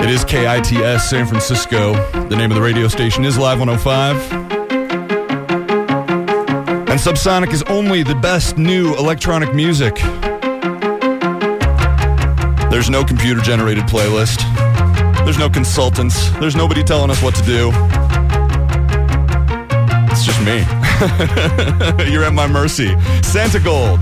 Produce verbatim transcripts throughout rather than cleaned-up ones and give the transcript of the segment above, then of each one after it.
It is K I T S San Francisco. The name of the radio station is Live one oh five. And Subsonic is only the best new electronic music. There's no computer-generated playlist. There's no consultants. There's nobody telling us what to do. It's just me. You're at my mercy. Santa Gold.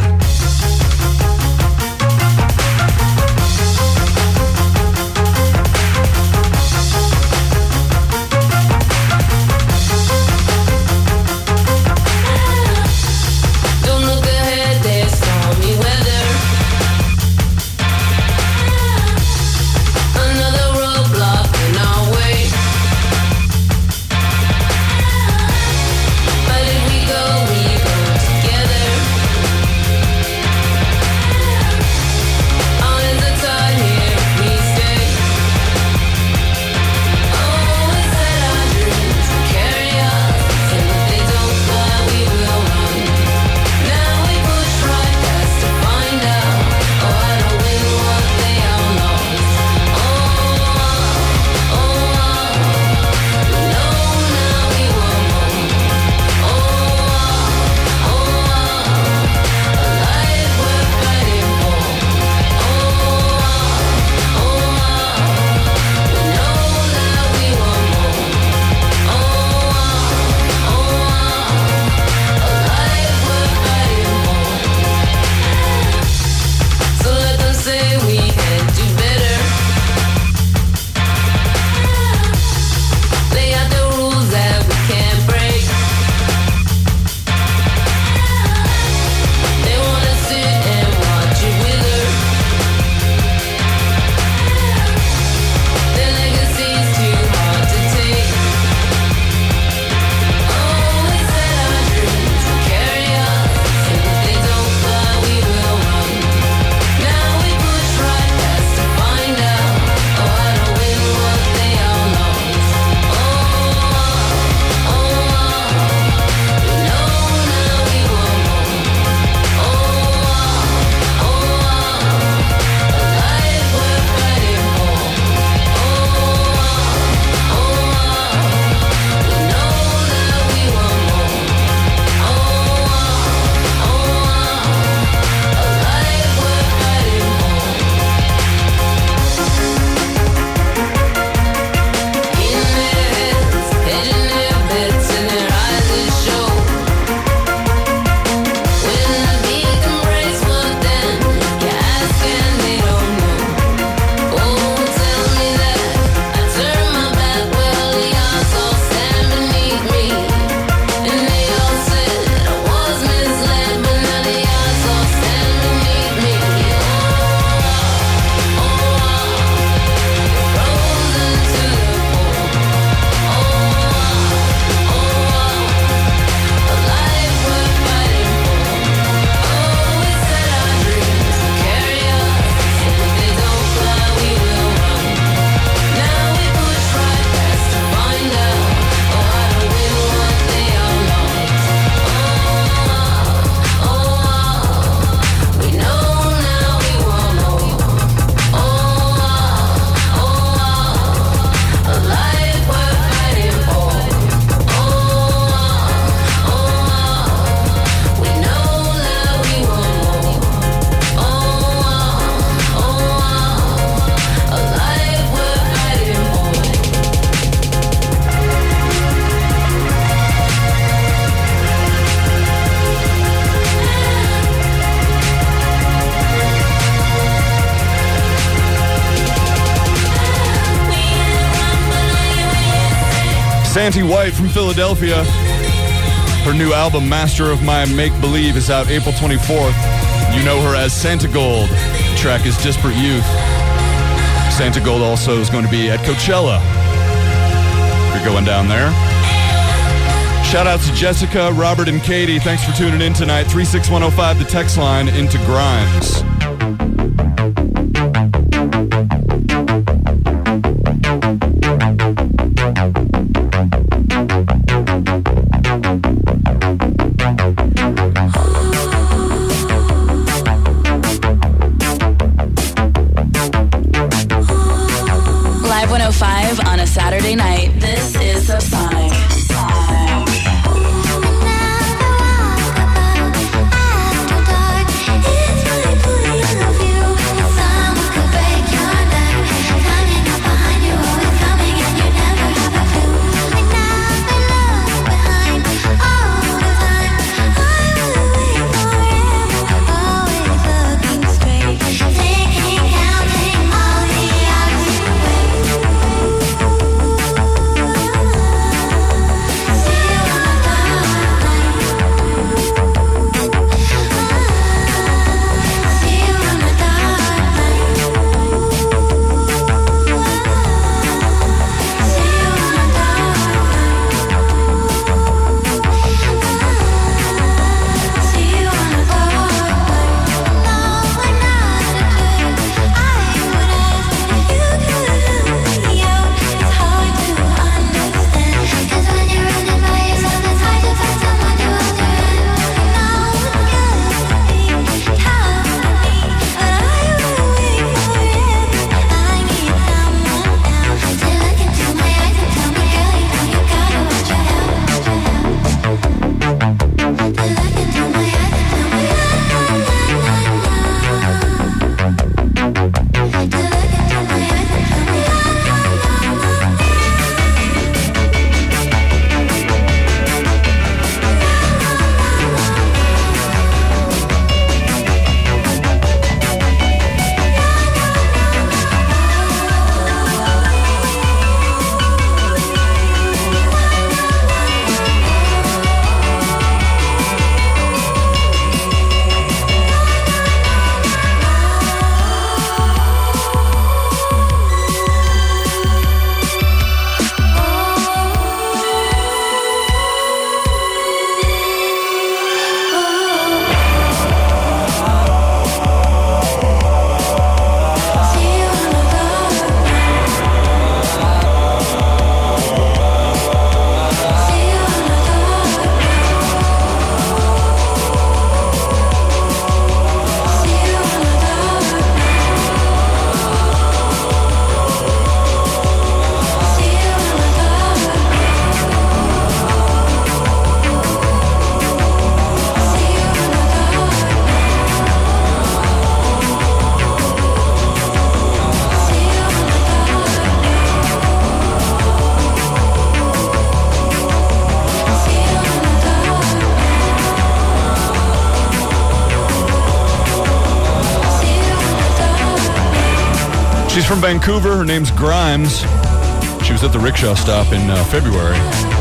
Santi White from Philadelphia. Her new album, Master of My Make-Believe, is out April twenty-fourth. You know her as Santa Gold. The track is Disparate Youth. Santa Gold also is going to be at Coachella. You're going down there. Shout out to Jessica, Robert, and Katie. Thanks for tuning in tonight. three six one oh five, the text line into Grimes. one oh five on a Saturday night. This is Subsonic. She's from Vancouver. Her name's Grimes. She was at the rickshaw stop in uh, February.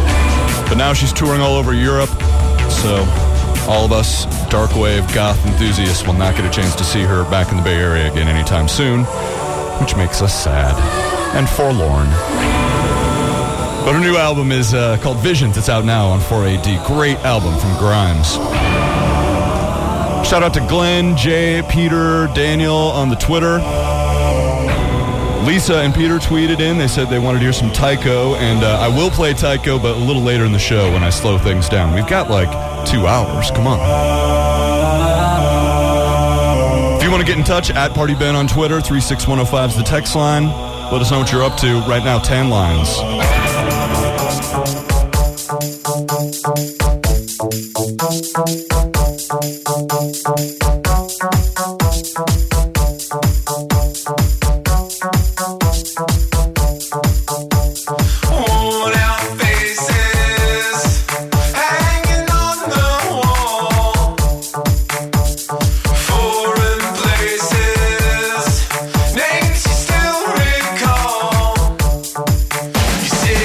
But now she's touring all over Europe. So all of us dark wave goth enthusiasts will not get a chance to see her back in the Bay Area again anytime soon, which makes us sad and forlorn. But her new album is uh, called Visions. It's out now on four A D. Great album from Grimes. Shout out to Glenn, Jay, Peter, Daniel on the Twitter. Lisa and Peter tweeted in. They said they wanted to hear some Tycho, and uh, I will play Tycho, but a little later in the show when I slow things down. We've got like two hours. Come on. If you want to get in touch, at Party Ben on Twitter, three six one oh five is the text line. Let us know what you're up to. Right now, Tan Lines. You said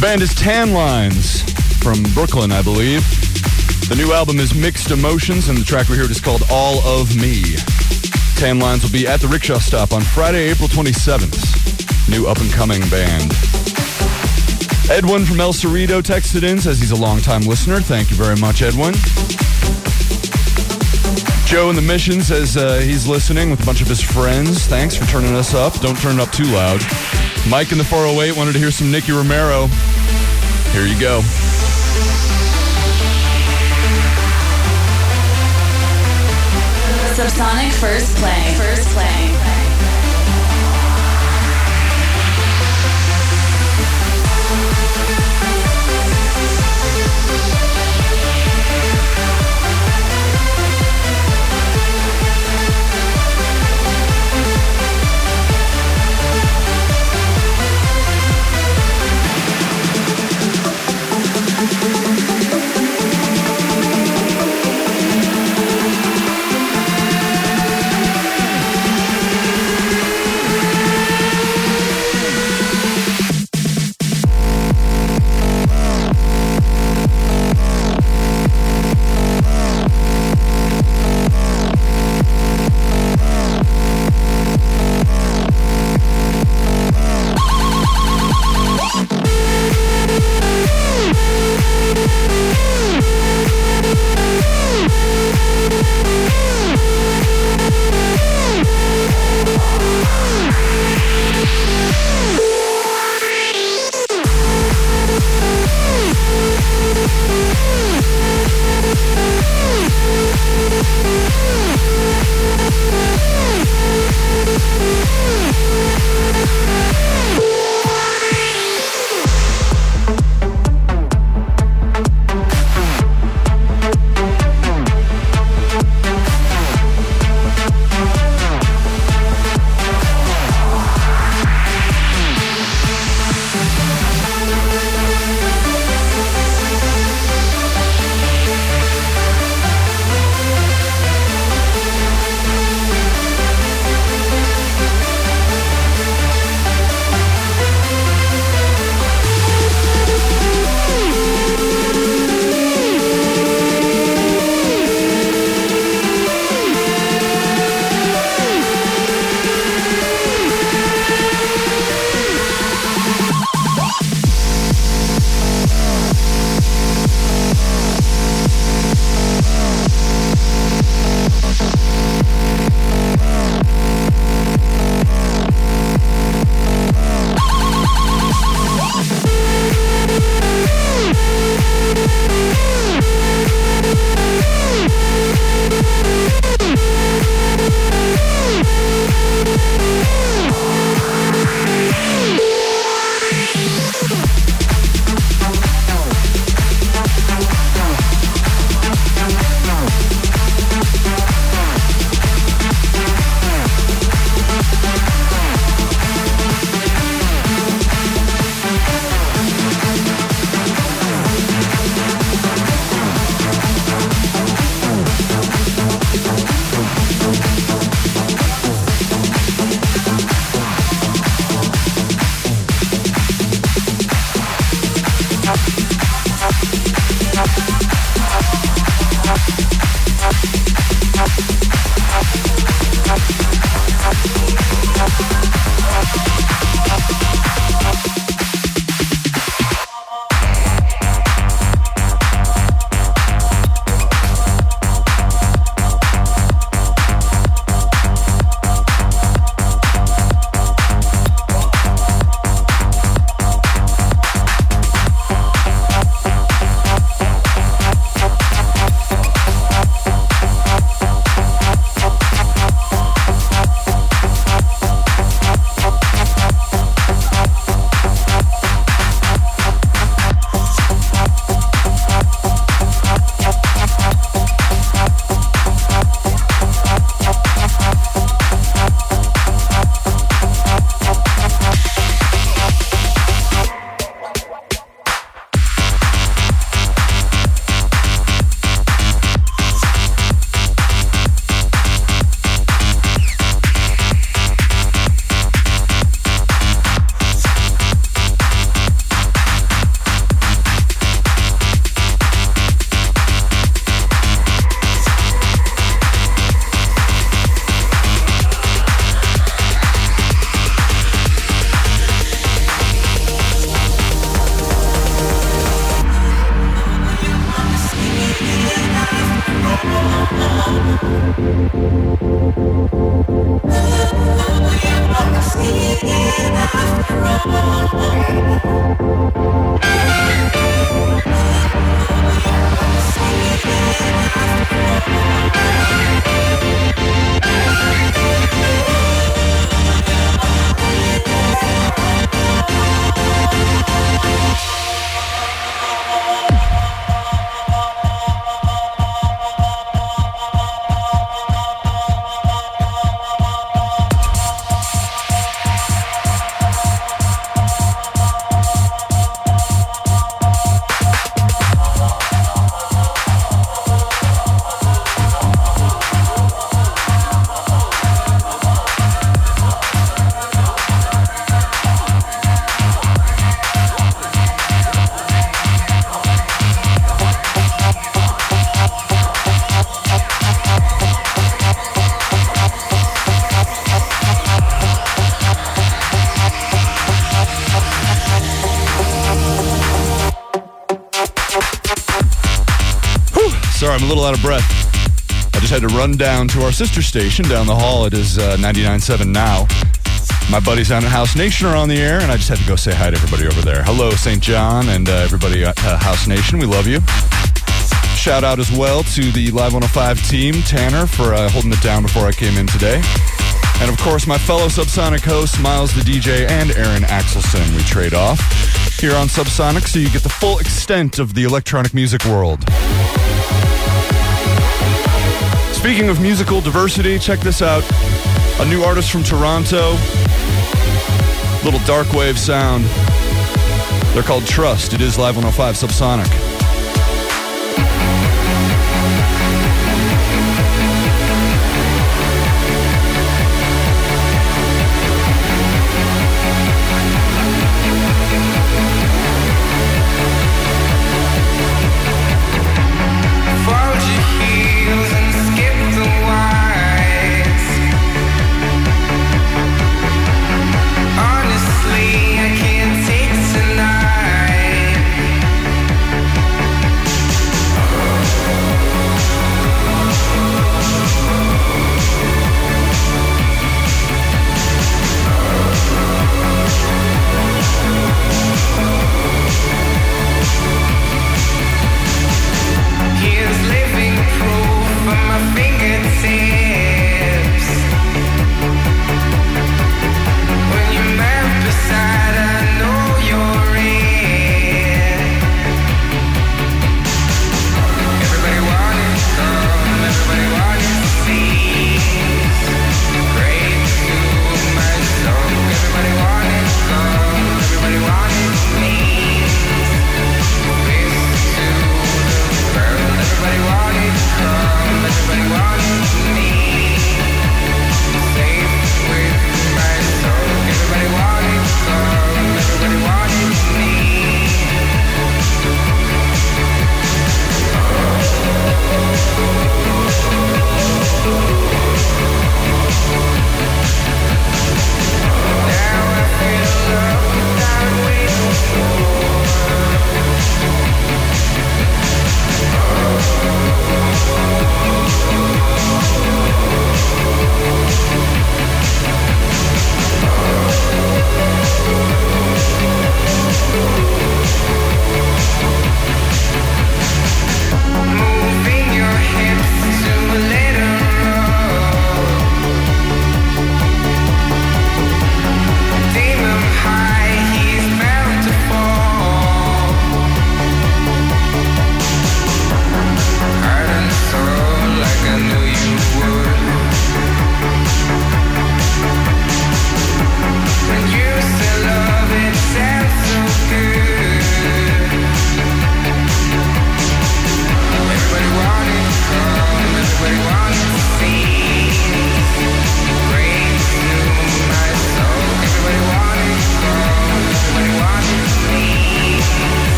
band is Tan Lines from Brooklyn, I believe. The new album is Mixed Emotions, and the track we heard is called All of Me. Tan Lines will be at the Rickshaw Stop on Friday, April twenty-seventh. New up-and-coming band. Edwin from El Cerrito texted in, says he's a long-time listener. Thank you very much, Edwin. Joe in the Mission says uh, he's listening with a bunch of his friends. Thanks for turning us up. Don't turn it up too loud. Mike in the four oh eight wanted to hear some Nicky Romero. Here you go. Subsonic First Play. First Play. Sorry, I'm a little out of breath. I just had to run down to our sister station down the hall. It is uh, ninety-nine point seven now. My buddies down at House Nation are on the air, and I just had to go say hi to everybody over there. Hello, Saint John, and uh, everybody at uh, House Nation. We love you. Shout out as well to the Live one oh five team, Tanner, for uh, holding it down before I came in today. And of course, my fellow Subsonic hosts, Miles the D J and Aaron Axelson. We trade off here on Subsonic so you get the full extent of the electronic music world. Speaking of musical diversity, check this out. A new artist from Toronto. Little dark wave sound. They're called Trust. It is Live one oh five Subsonic. Honestly, I can't take tonight.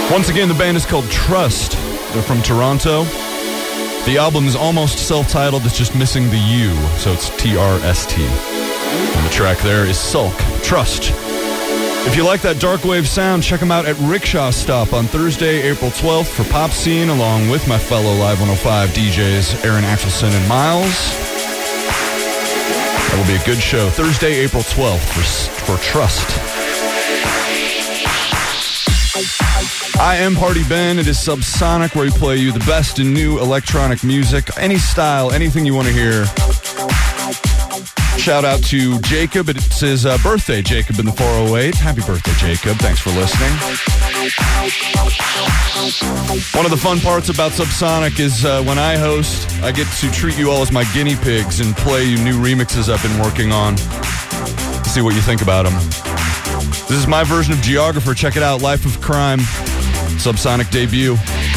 Once again, the band is called Trust. They're from Toronto. The album is almost self-titled. It's just missing the U, so it's T R S T. And the track there is Sulk, Trust. If you like that dark wave sound, check them out at Rickshaw Stop on Thursday, April twelfth for Pop Scene, along with my fellow Live one oh five D Js, Aaron Axelson and Miles. That will be a good show. Thursday, April twelfth for, for Trust. I am Party Ben. It is Subsonic, where we play you the best in new electronic music. Any style, anything you want to hear. Shout out to Jacob. It's his uh, birthday, Jacob in the four oh eight. Happy birthday, Jacob. Thanks for listening. One of the fun parts about Subsonic is uh, when I host, I get to treat you all as my guinea pigs and play you new remixes I've been working on. See what you think about them. This is my version of Geographer. Check it out. Life of Crime. Subsonic debut.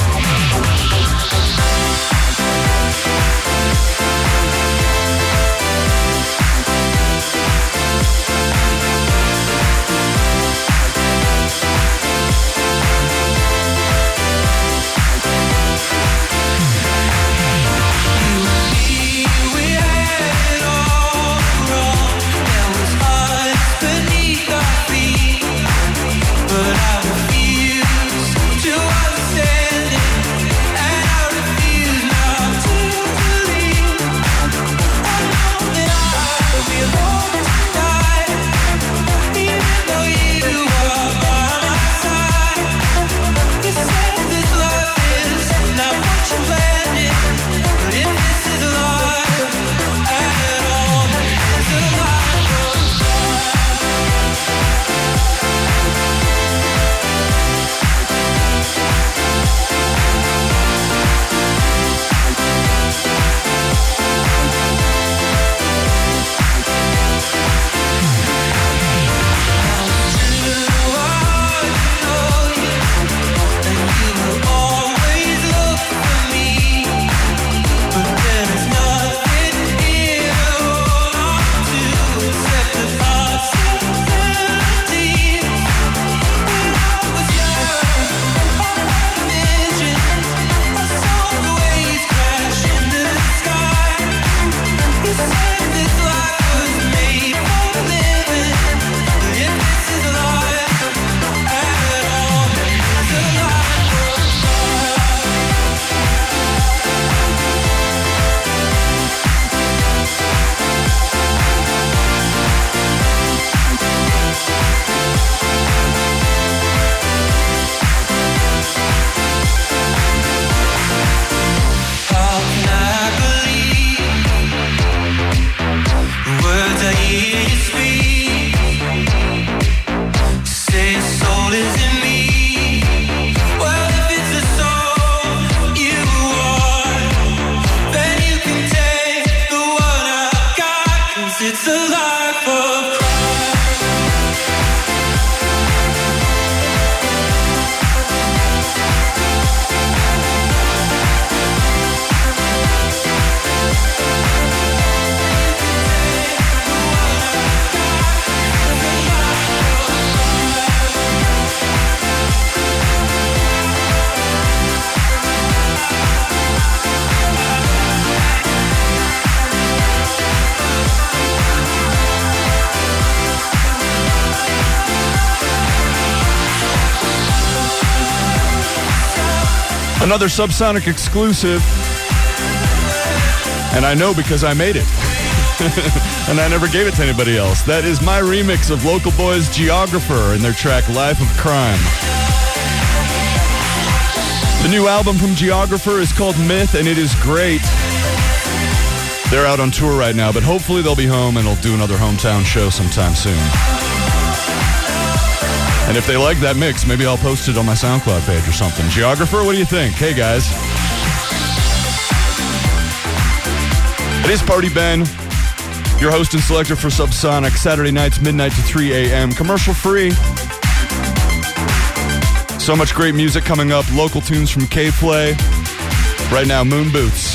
Another Subsonic exclusive. And I know because I made it. And I never gave it to anybody else. That is my remix of Local Boys' Geographer and their track Life of Crime. The new album from Geographer is called Myth, and it is great. They're out on tour right now, but hopefully they'll be home and they'll do another hometown show sometime soon. And if they like that mix, maybe I'll post it on my SoundCloud page or something. Geographer, what do you think? Hey, guys. It is Party Ben, your host and selector for Subsonic, Saturday nights, midnight to three a.m., commercial free. So much great music coming up, local tunes from K-Play. Right now, Moon Boots.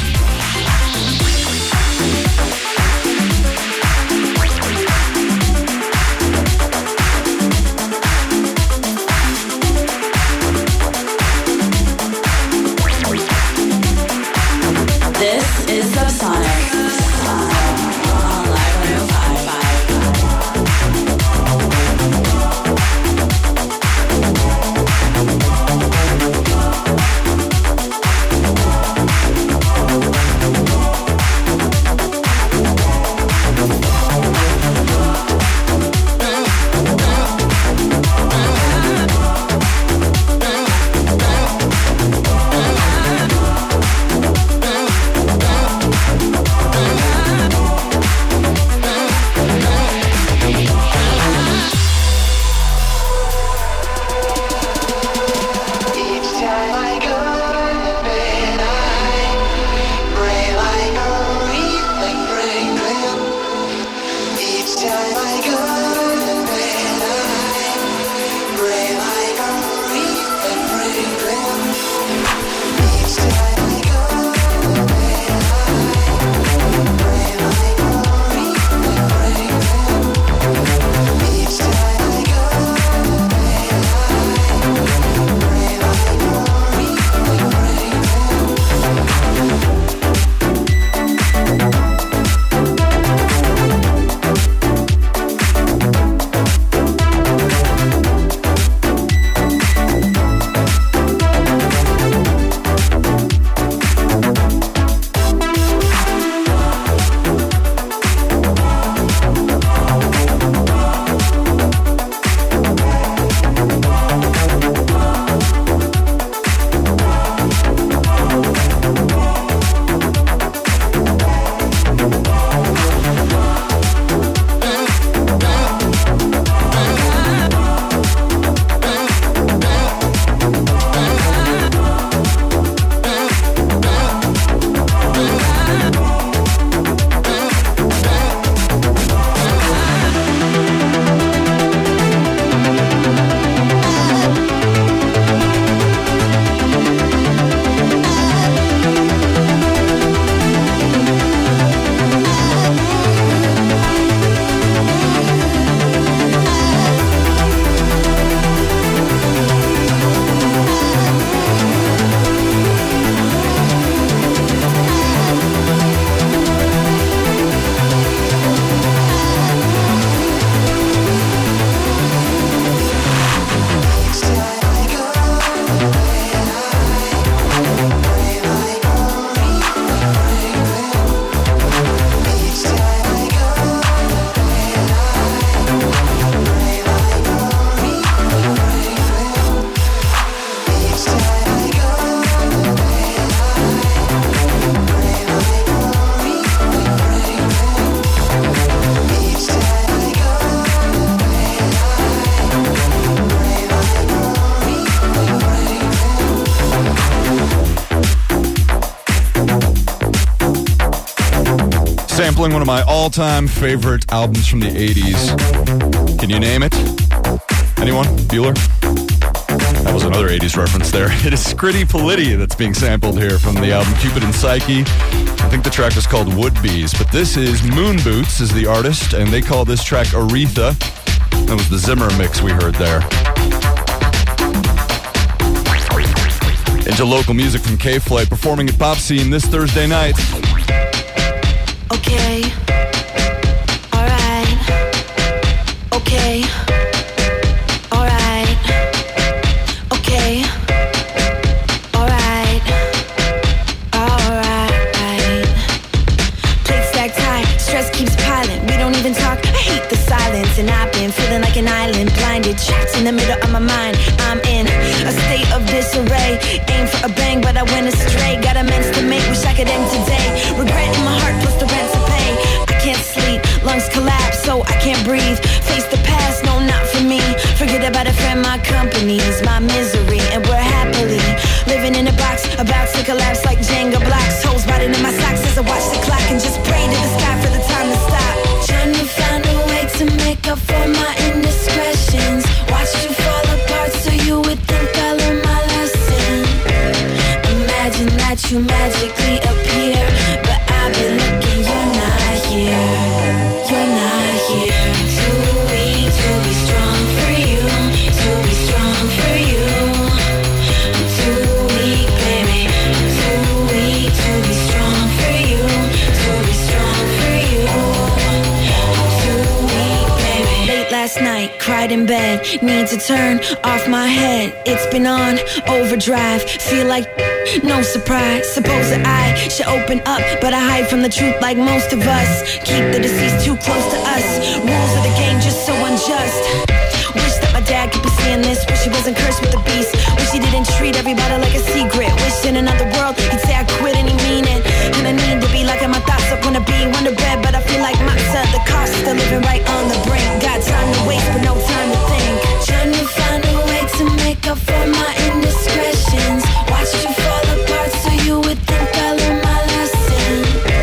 sampling one of my all-time favorite albums from the eighties. Can you name it? Anyone? Bueller? That was another eighties reference there. It is Scritti Politti that's being sampled here from the album Cupid and Psyche. I think the track was called Would-Be's, but this is Moon Boots is the artist, and they call this track Aretha. That was the Zimmer mix we heard there. Into local music from K-Flight, performing at Pop Scene this Thursday night. Okay. Alright. Okay. Alright. Okay. Alright. Alright. Plate stacked high, stress keeps piling. We don't even talk, I hate the silence. And I've been feeling like an island, blinded, trapped in the middle of my mind. I'm in a state of disarray. Aim for a bang, but I went astray. Got amends to make, wish I could end today. Regret in my heart, plus the rent to pay. I can't sleep, lungs collapse, so I can't breathe. Face the past, no, not for me. Forget about a friend, my company is my misery. And we're happily living in a box, about to collapse like Jenga blocks. Holes biting in my socks as I watch the clock and just pray to the sky for the time to stop. Trying to find a way to make up for my indiscretions. Watched you fall apart so you would think I learned my lesson. Imagine that you magically appear, but I've been looking, you're not here. You're not here. Too weak to be strong for you. To be strong for you. I'm too weak, baby. I'm too weak to be strong for you. To be strong for you. I'm too weak, baby. Late last night, cried in bed. Need to turn off my head. It's been on overdrive. Feel like no surprise. Suppose that I should open up, but I hide from the truth like most of us. Keep the deceased too close to us. Rules of the game just so unjust. Wish that my dad could be seeing this. Wish he wasn't cursed with the beast. Wish he didn't treat everybody like a secret. Wish in another world he'd say I quit and he mean it. And I need to be like in my thoughts. I wanna be wonder bread, but I feel like matzah. The cost of living right on the brink. Got time to waste, but no time to think. Trying to find a way to make up for my indiscretions. Watch you fall apart so you would think I learned my lesson.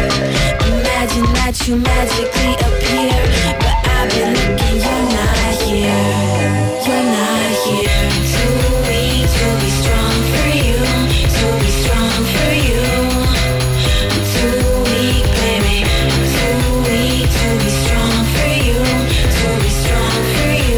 Imagine that you magically appear, but I've been looking, you're not here. You're not here. Too weak to be strong for you. To be strong for you. I'm too weak, baby. I'm too weak to be strong for you. To be strong for you.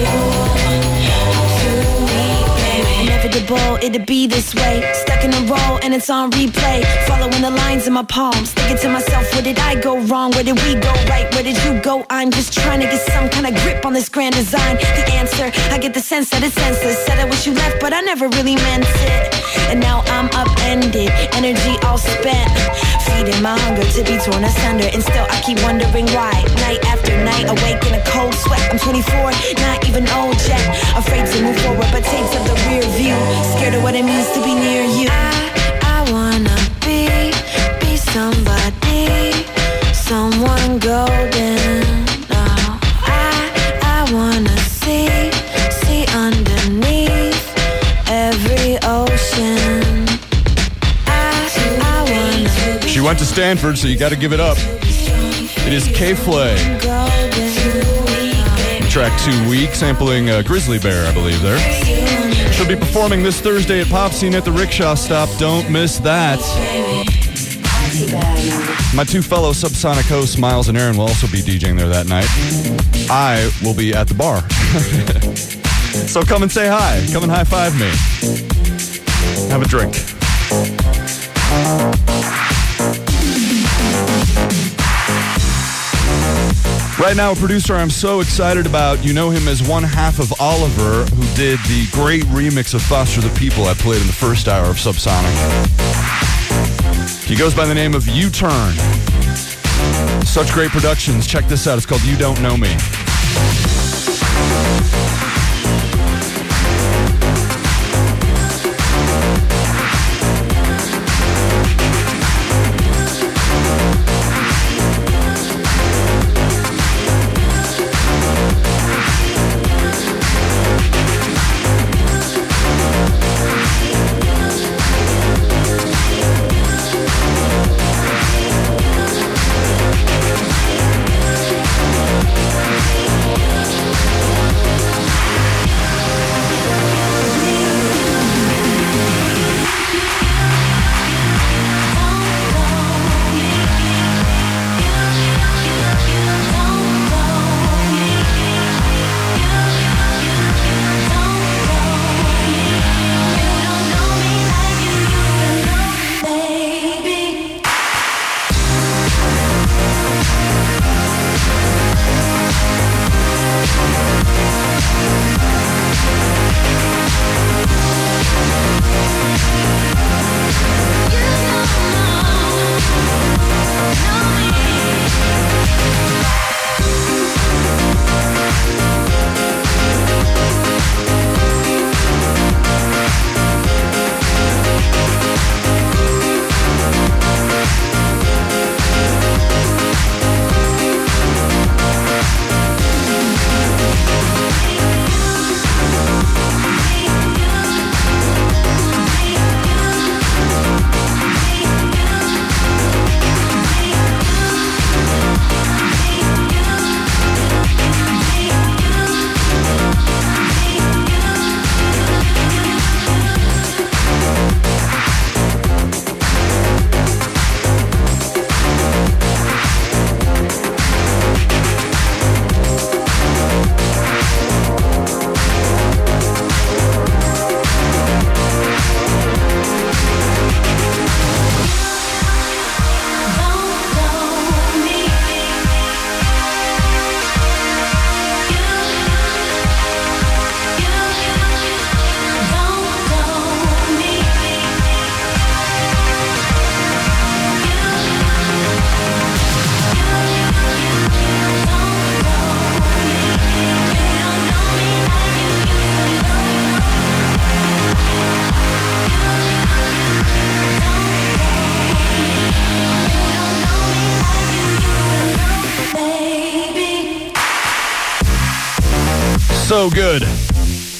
I'm too weak, baby. Inevitable, it'd be this way. Stuck in a roll and it's on replay. Following the lines in my palms. Thinking to myself, where did I go wrong? Where did we go right? Where did you go? I'm just trying to get some kind of grip on this grand design. The answer, I get the sense that it's senseless. Said I wish you left, but I never really meant it. And now I'm upended, energy all spent. Feeding my hunger to be torn asunder. And still I keep wondering why. Night after night, awake in a cold sweat. I'm twenty-four, not even old yet. Afraid to move forward, but takes up the rear view. Scared of what it means to be near you. I, I wanna be, be somebody, someone golden. No, I, I wanna see, see underneath every ocean. I, I wanna. She went to Stanford, so you got to give it up. It is K-Flay. Track Too Weak, sampling uh, Grizzly Bear, I believe there. She'll be performing this Thursday at Pop Scene at the Rickshaw Stop. Don't miss that. My two fellow Subsonic hosts, Miles and Aaron, will also be DJing there that night. I will be at the bar. So come and say hi. Come and high-five me. Have a drink. Right now, a producer I'm so excited about. You know him as one half of Oliver, who did the great remix of Foster the People I played in the first hour of Subsonic. He goes by the name of U-Turn. Such great productions. Check this out. It's called You Don't Know Me.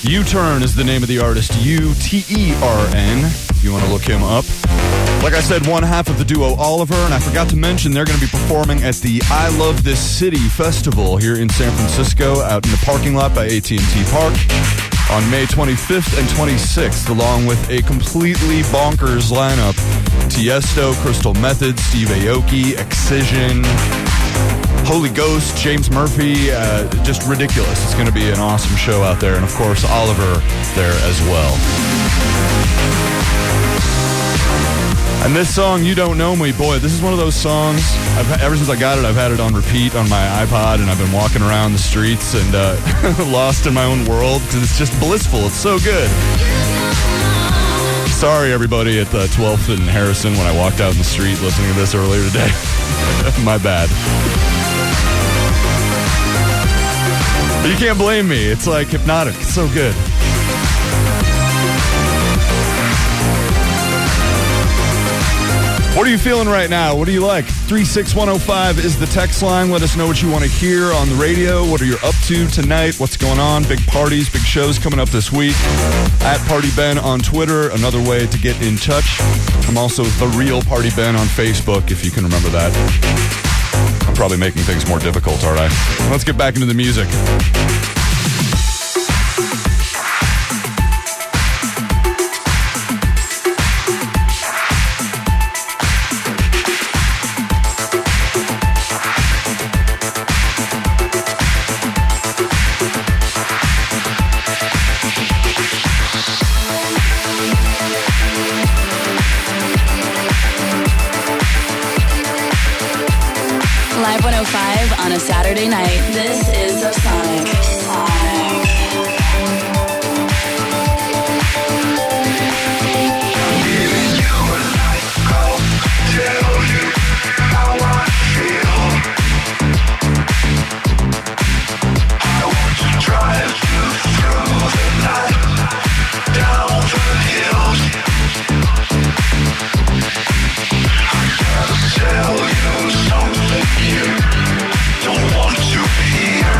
U-Turn is the name of the artist, U T E R N, if you want to look him up. Like I said, one half of the duo Oliver, and I forgot to mention they're going to be performing at the I Love This City Festival here in San Francisco, out in the parking lot by A T and T Park, on May twenty-fifth and twenty-sixth, along with a completely bonkers lineup. Tiesto, Crystal Method, Steve Aoki, Excision, Holy Ghost, James Murphy, uh, just ridiculous. It's going to be an awesome show out there, and of course Oliver there as well. And this song, You Don't Know Me, boy, this is one of those songs, I've, ever since I got it, I've had it on repeat on my iPod, and I've been walking around the streets and uh, lost in my own world, because it's just blissful. It's so good. Sorry, everybody at uh, twelfth and Harrison when I walked out in the street listening to this earlier today. My bad. But you can't blame me. It's like hypnotic. It's so good. What are you feeling right now? What do you like? three six one oh five is the text line. Let us know what you want to hear on the radio. What are you up to tonight? What's going on? Big parties, big shows coming up this week. At Party Ben on Twitter, another way to get in touch. I'm also The Real Party Ben on Facebook, if you can remember that. I'm probably making things more difficult, aren't I? Let's get back into the music. Live one oh five on a Saturday night. This is Subsonic. Sonic. Tell you something you don't want to hear.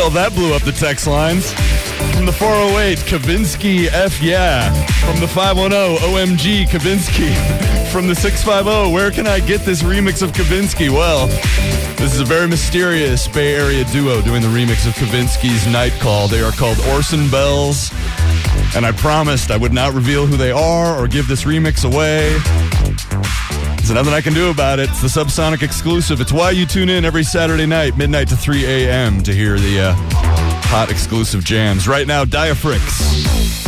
Well, that blew up the text lines. From the four oh eight, Kavinsky F yeah. From the five one zero, O M G, Kavinsky. From the six five zero, where can I get this remix of Kavinsky? Well, this is a very mysterious Bay Area duo doing the remix of Kavinsky's Night Call. They are called Orson Bells, and I promised I would not reveal who they are or give this remix away. There's nothing I can do about it. It's the Subsonic exclusive. It's why you tune in every Saturday night, midnight to three a.m. to hear the uh, hot exclusive jams. Right now, Diaphrix.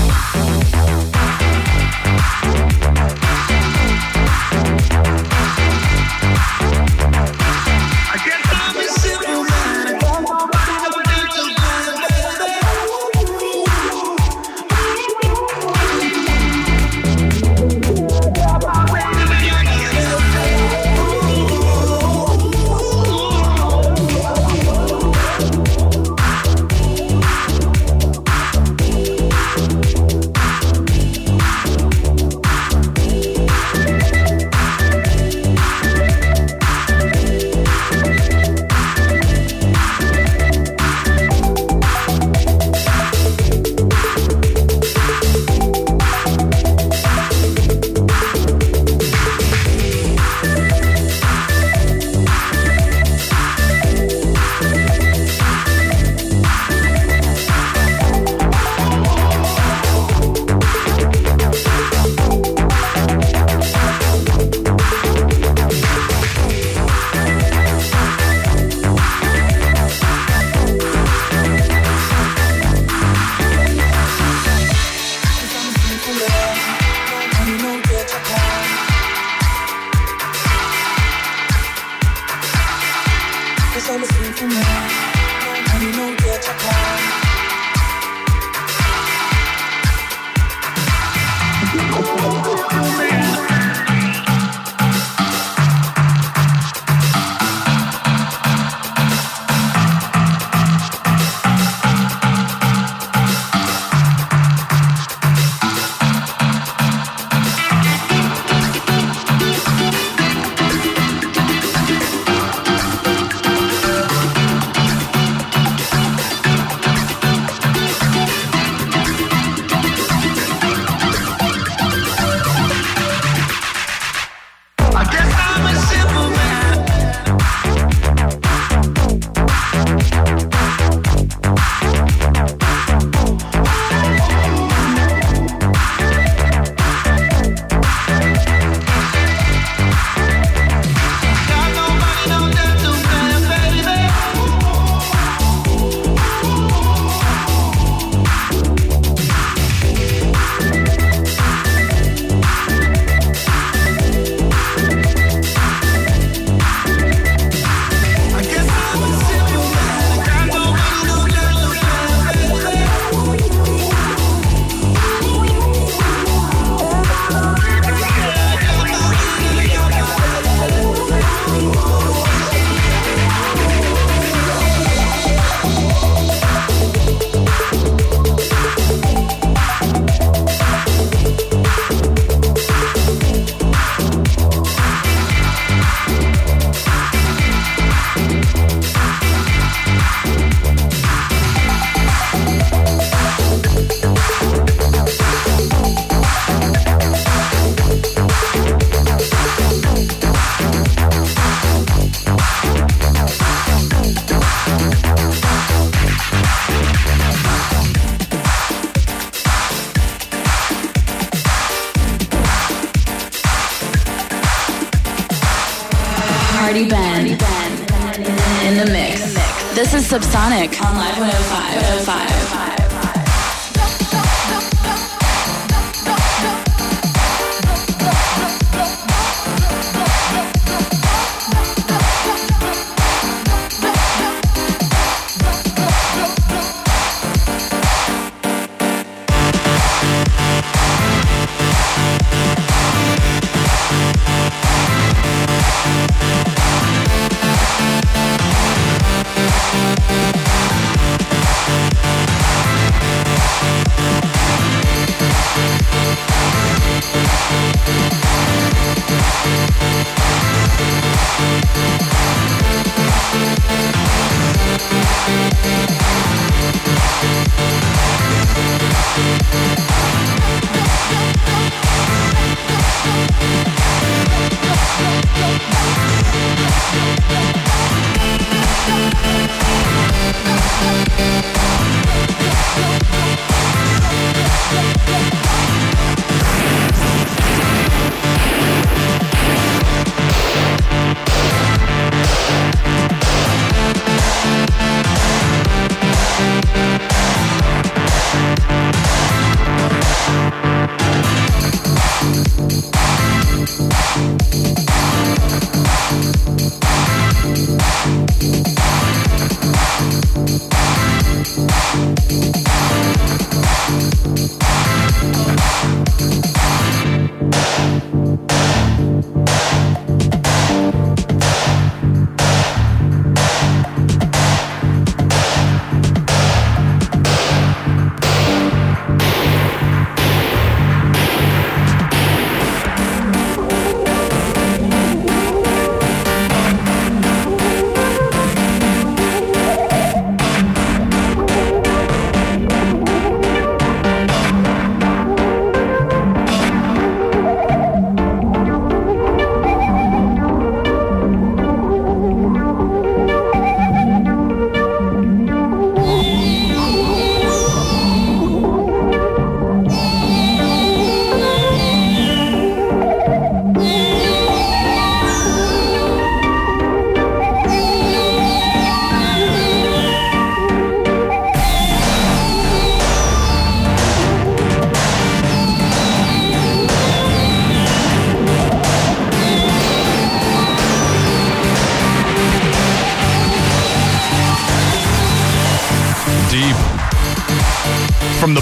Cardi Ben in the mix. This is Subsonic on Live one oh five.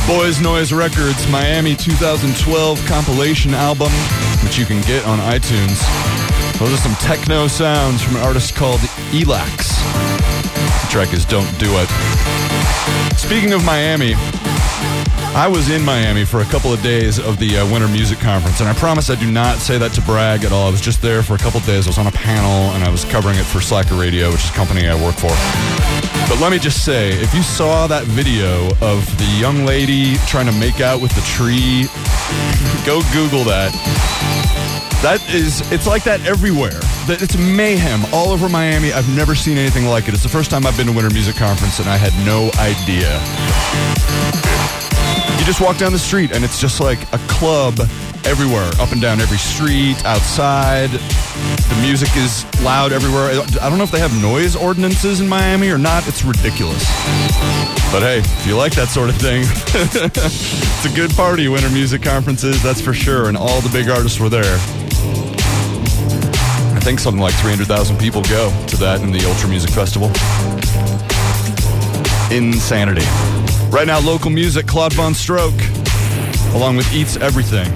Boys Noise Records Miami two thousand twelve compilation album, which you can get on iTunes. Those are some techno sounds from an artist called Elax. The track is Don't Do It. Speaking of Miami, I was in Miami for a couple of days of the uh, Winter Music Conference, and I promise I do not say that to brag at all. I was just there for a couple of days. I was on a panel, and I was covering it for Slacker Radio, which is a company I work for. But let me just say, if you saw that video of the young lady trying to make out with the tree, go Google that. That is, it's like that everywhere. It's mayhem all over Miami. I've never seen anything like it. It's the first time I've been to Winter Music Conference, and I had no idea. You just walk down the street, and it's just like a club everywhere, up and down every street, outside. The music is loud everywhere. I don't know if they have noise ordinances in Miami or not. It's ridiculous. But hey, if you like that sort of thing, it's a good party, Winter Music Conferences, that's for sure, and all the big artists were there. I think something like three hundred thousand people go to that in the Ultra Music Festival. Insanity. Right now, local music, Claude Von Stroke, along with Eats Everything.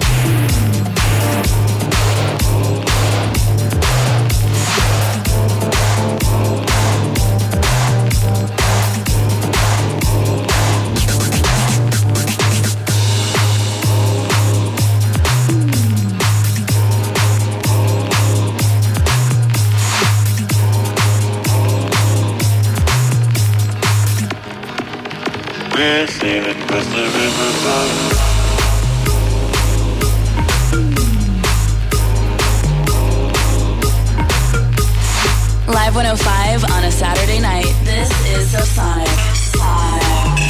We're sailing across the river bottom. Live one oh five on a Saturday night. This is Subsonic. Sonic.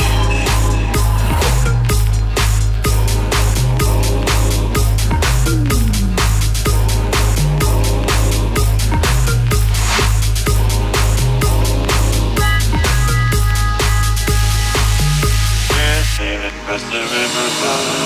Across the river bottom.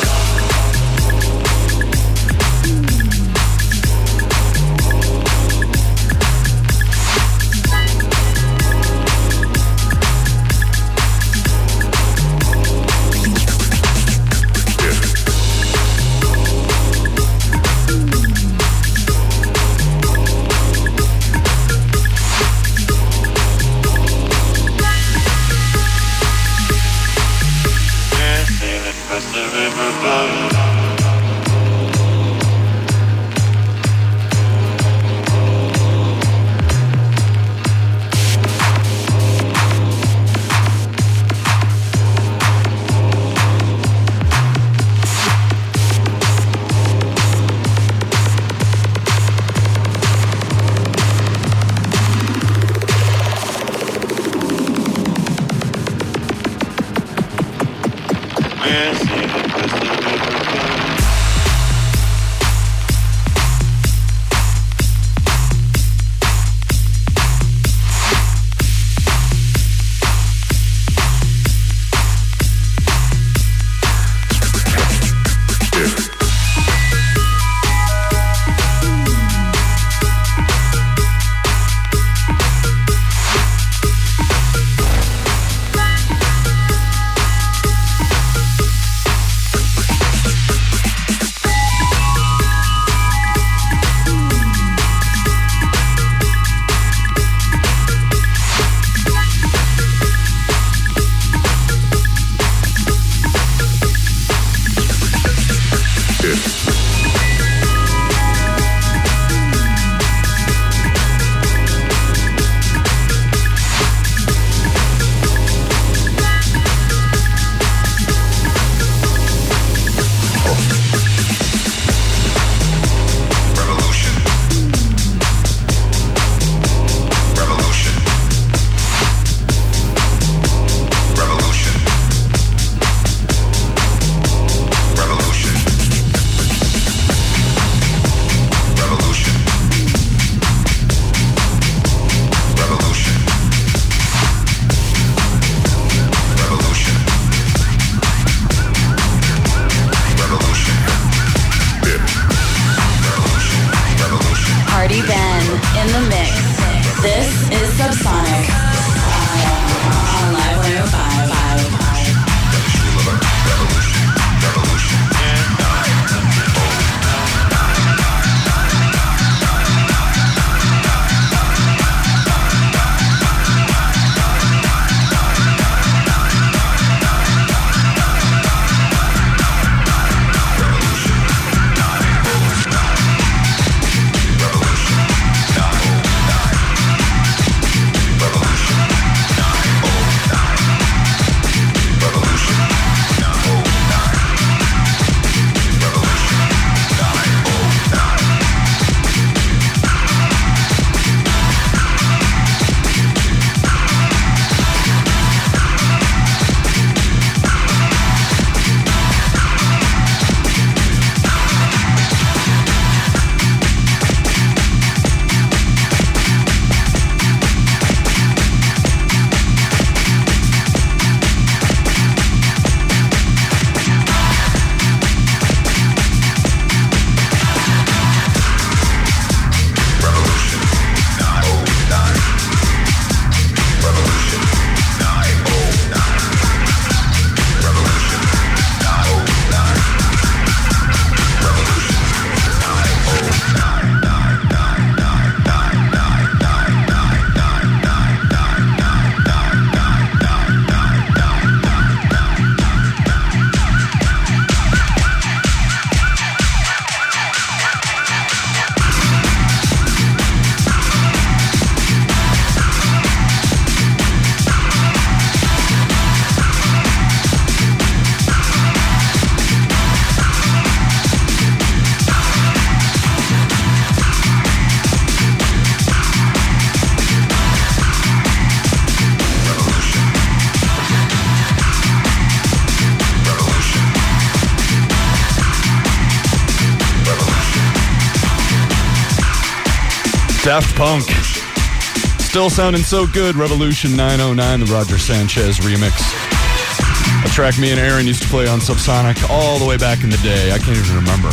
Daft Punk. Still sounding so good. Revolution nine oh nine, the Roger Sanchez remix. A track me and Aaron used to play on Subsonic all the way back in the day. I can't even remember.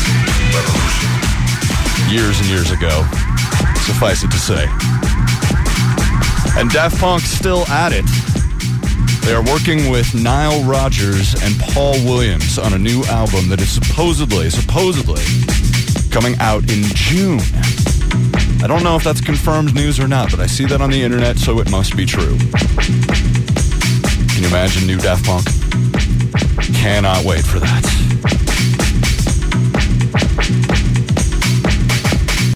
Years and years ago. Suffice it to say. And Daft Punk still at it. They are working with Nile Rodgers and Paul Williams on a new album that is supposedly, supposedly coming out in June. I don't know if that's confirmed news or not, but I see that on the internet, so it must be true. Can you imagine new Daft Punk? Cannot wait for that.